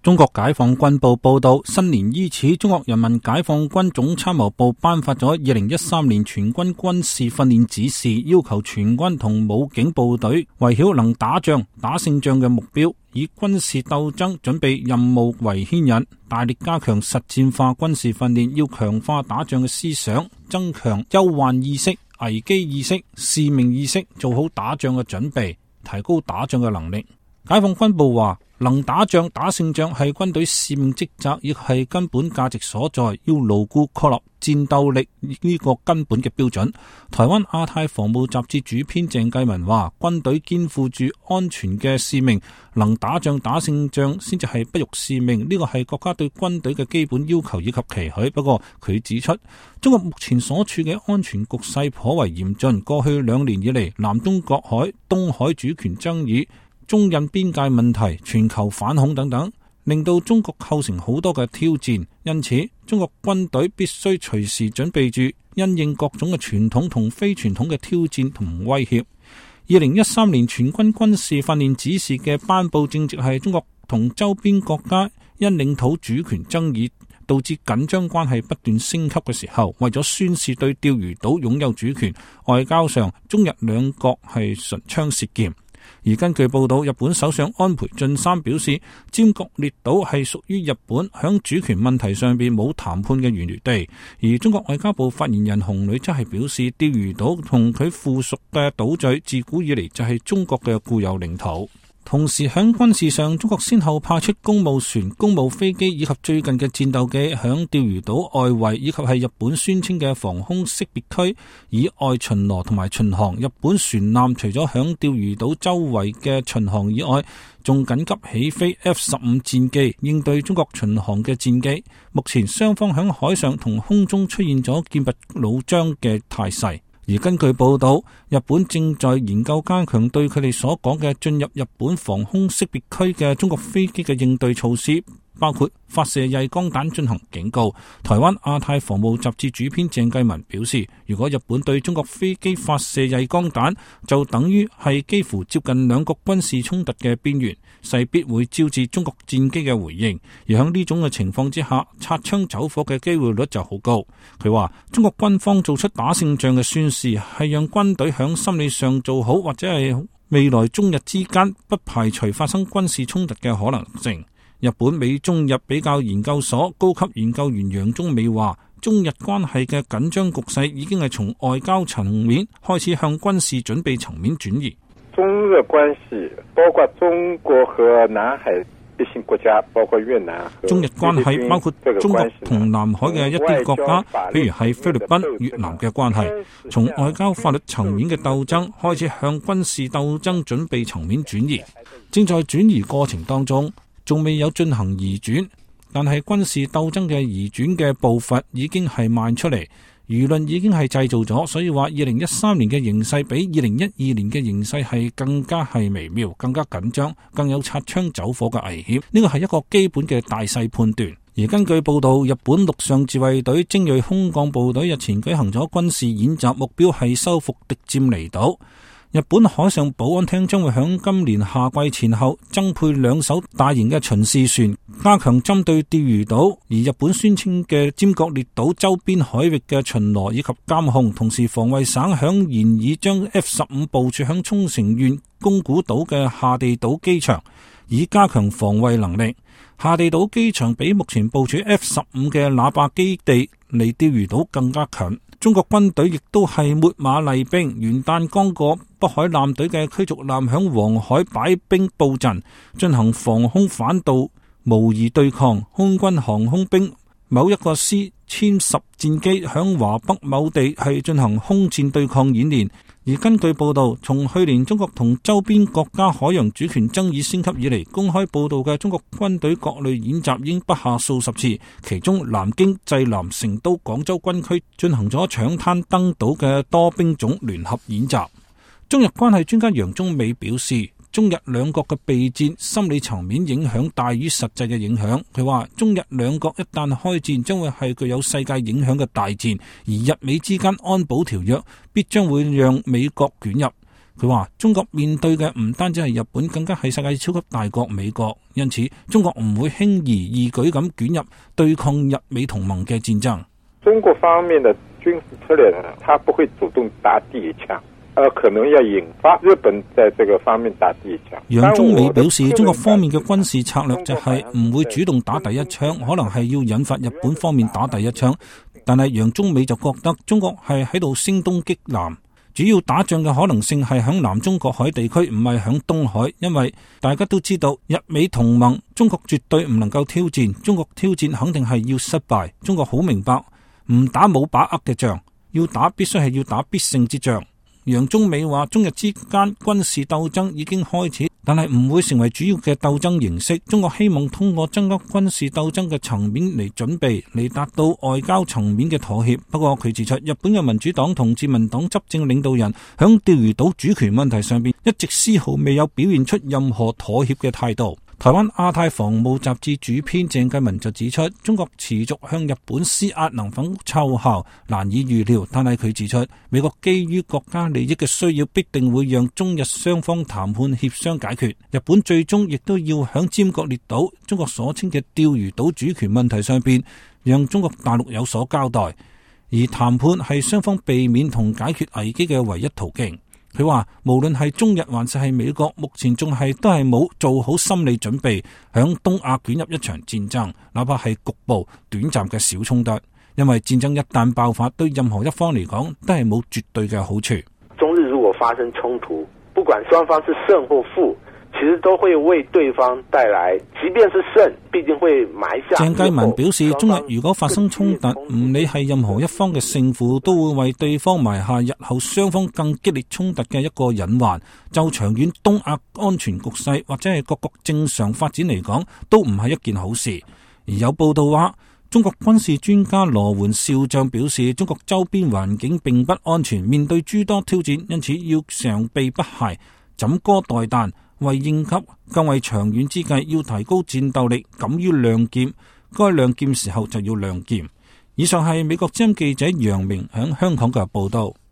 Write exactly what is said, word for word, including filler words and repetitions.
中國解放軍報報道，新年伊始，中國人民解放軍總參謀部頒發咗二零一三年全軍軍事訓練指示，要求全軍同武警部隊圍繞能打仗、打勝仗嘅目標，以軍事鬥爭準備任務為牽引，大力加強實戰化軍事訓練，要強化打仗嘅思想，增強憂患意識、危機意識、使命意識，做好打仗嘅準備，提高打仗嘅能力。解放軍部話，能打仗、打勝仗係軍隊使命職責，亦係根本價值所在，要牢固確立戰鬥力呢個根本嘅標準。台灣亞太防務雜誌主編鄭繼文話，軍隊肩負住安全嘅使命，能打仗、打勝仗先至係不辱使命，呢個係國家對軍隊嘅基本要求以及期許。不過佢指出，中國目前所處嘅安全局勢頗為嚴峻，過去兩年以嚟，南中國海、東海主權爭議、中印邊界問題、全球反恐等等，令到中國構成好多嘅挑戰。因此，中國軍隊必須隨時準備住因應各種嘅傳統同非傳統嘅挑戰同威脅。二零一三年全軍軍事訓練指示嘅頒布，正值係中國同周邊國家因領土主權爭議導致緊張關係不斷升級嘅時候，為咗宣示對釣魚島擁有主權，外交上中日兩國係唇槍舌劍。而根據報道，日本首相安倍晉三表示，尖閣列島係屬於日本，響主權問題上邊冇談判嘅餘地。而中國外交部發言人洪磊則係表示，釣魚島同佢附屬嘅島嶼自古以嚟就係中國嘅固有領土。同時喺軍事上，中國先後派出公務船、公務飛機以及最近嘅戰鬥機響釣魚島外圍，以及係日本宣稱嘅防空識別區以外巡邏同埋巡航。日本船艦除咗響釣魚島周圍嘅巡航以外，仲緊急起飛 F 十五 戰機應對中國巡航嘅戰機。目前雙方響海上同空中出現咗劍拔弩張嘅態勢。而根據報道，日本正在研究加強對佢哋所講嘅進入日本防空識別區嘅中國飛機嘅應對措施，包括發射曳光彈進行警告。台灣亞太防務雜誌主編鄭繼文表示，如果日本對中國飛機發射曳光彈，就等於係幾乎接近兩國軍事衝突嘅邊緣，勢必會招致中國戰機嘅回應。而喺呢種嘅情況之下，擦槍走火嘅機會率就好高。佢話，中國軍方做出打勝仗嘅宣示，係讓軍隊喺心理上做好，或者係未來中日之間不排除發生軍事衝突嘅可能性。日本美中日比較研究所高級研究員楊宗美話，中日關係嘅緊張局勢已經係從外交層面開始向軍事準備層面轉移。 中日關係包括中國和南海一些國家，包括越南。 中日關係包括中國同南海嘅一啲國家，譬如係菲律賓、越南嘅關係，從外交法律層面嘅鬥爭開始向軍事鬥爭準備層面轉移，正在轉移過程當中。仲未有進行移轉，但係軍事鬥爭嘅移轉嘅步伐已經係慢出嚟，輿論已經係製造咗，所以話二零一三年嘅形勢比二零一二年嘅形勢係更加係微妙、更加緊張、更有擦槍走火嘅危險。呢個係一個基本嘅大勢判斷。而根據報道，日本陸上自衛隊精銳空降部隊日前舉行咗軍事演習，目標係收復敵佔離島。日本海上保安廳將會喺今年夏季前後增配兩艘大型嘅巡視船，加強針對釣魚島而日本宣稱嘅尖閣列島周邊海域嘅巡邏以及監控。同時，防衛省響研議將 F 十五 部署響沖繩縣宮古島嘅下地島機場，以加強防衛能力。下地島機場比目前部署 F 十五 嘅喇叭基地離釣魚島更加近。中國軍隊亦都係秣馬厲兵，元旦剛過，北海艦隊嘅驅逐艦響黃海擺兵布陣，進行防空反導模擬對抗。空軍航空兵某一個師殲十戰機響華北某地係進行空戰對抗演練。而根據報道，從去年中國同周邊國家海洋主權爭議升級以嚟，公開報道嘅中國軍隊各類演習已經不下數十次，其中南京、濟南、成都、廣州軍區進行咗搶灘登島嘅多兵種聯合演習。中日關係專家楊宗美表示，中日兩國嘅備戰心理層面影響大於實際嘅影響。佢話，中日兩國一旦開戰，將會係具有世界影響嘅大戰，而日美之間安保條約必將會讓美國捲入。 佢話中國面對嘅唔單止係日本，更加係世界超級大國美國，因此中國唔會輕而易舉咁捲入對抗日美同盟嘅戰爭。 中國方面的軍事策略呢，他不會主動打第一槍，而可能要引發日本在這個方面打第一槍。 楊中美表示，中國方面嘅軍事策略就係唔會主動打第一槍，可能係要引發日本方面打第一槍。但係楊中美就覺得中國係喺度聲東擊南，主要打仗嘅可能性係響南中國海地區，唔係響東海，因為大家都知道日美同盟，中國絕對唔能夠挑戰，中國挑戰肯定係要失敗。中國好明白，唔打冇把握嘅仗，要打必須係要打必勝之仗。楊中美話，中日之間軍事鬥爭已經開始，但係唔會成為主要嘅鬥爭形式。中國希望通過增加軍事鬥爭嘅層面嚟準備，嚟達到外交層面嘅妥協。不過佢指出，日本嘅民主黨同自民黨執政領導人響釣魚島主權問題上邊，一直絲毫未有表現出任何妥協嘅態度。台灣亞太防務雜誌主編鄭繼文就指出，中國持續向日本施壓能否奏效難以預料，但係佢指出，美國基於國家利益嘅需要，必定會讓中日雙方談判協商解決。日本最終亦都要響尖閣列島中國所稱嘅釣魚島主權問題上邊，讓中國大陸有所交代，而談判係雙方避免同解決危機嘅唯一途徑。佢話無論係中日還是係美國，目前仲係都係冇做好心理準備，響東亞捲入一場戰爭，哪怕係局部短暫嘅小衝突，因為戰爭一旦爆發，對任何一方嚟講都係冇絕對嘅好處。 中日如果發生衝突，不管雙方是勝或負，其實都會為對方帶來，即便是勝，必定會埋下。 鄭繼文表示，中日如果發生衝突，唔理係任何一方嘅勝負，都會為對方埋下日後雙方更激烈衝突嘅一個隱患。就長遠東亞安全局勢或者係各國正常發展嚟講，都唔係一件好事。而有報道話，中國軍事專家羅援少將表示，中國周邊環境並不安全，面對諸多挑戰，因此要常備不懈，枕戈待旦。為應急，更為長遠之計，要提高戰鬥力，敢於亮劍，該亮劍時候就要亮劍。以上係美國之音記者楊明響香港嘅報道。